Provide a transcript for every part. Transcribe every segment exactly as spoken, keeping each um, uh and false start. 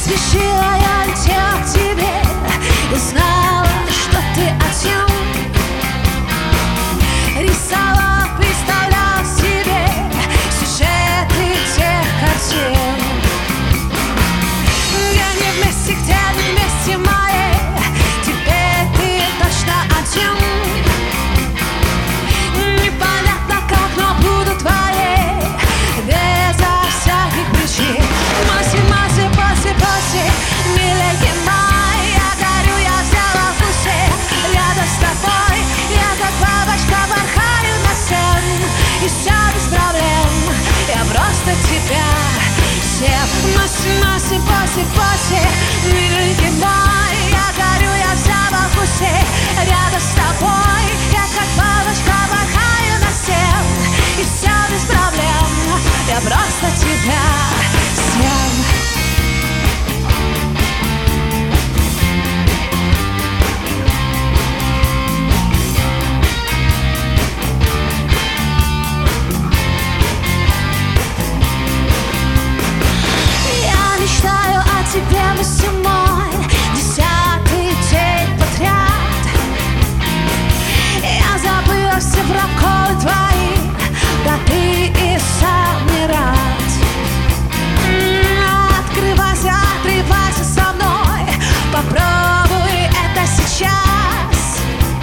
Спешила я, летела к тебе и знала, что ты один. Рисовала, представляла себе сюжеты тех картин, где не вместе, где не вместе мои. Теперь ты точно один. Непонятно как, но буду твоей безо всяких причин. Маси, маси, паси, паси, миленький мой, я горю, я взяла вкусы. Рядом с тобой я как бабочка порхаю на всем, и все без проблем, я просто тебя всем. Маси, маси, паси, паси, миленький мой, я горю, я взяла вкусы. Рядом с тобой я как бабочка порхаю на всем, и все без проблем, я просто тебя всем. Тебе зимой десятый день подряд я забыла все проколы твои, да ты и сам не рад. Открывайся, открывайся со мной, попробуй это сейчас.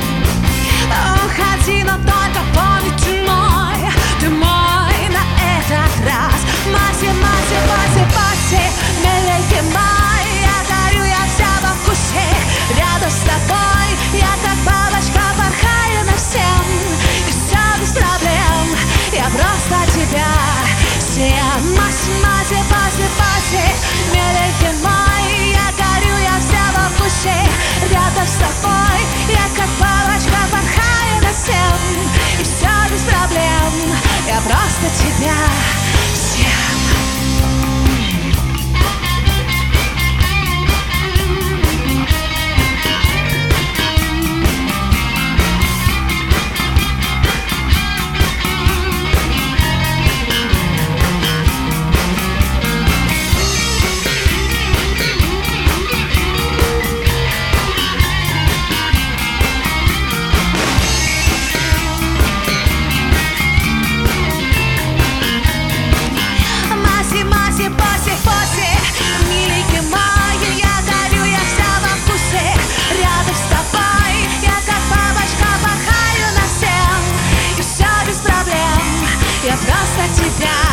Уходи, но только помни, ты мой, ты мой на этот раз. Маси, маси, маси, маси, миленький мой, я горю, я вся во вкусе. Рядом с тобой я как бабочка порхаю на всем, и все без проблем, я просто тебя всем. Маси, маси, маси, маси, миленький мой, я горю, я вся во вкусе. Рядом с тобой я как бабочка порхаю на всем, и все без проблем, я просто тебя всем. Я просто тебя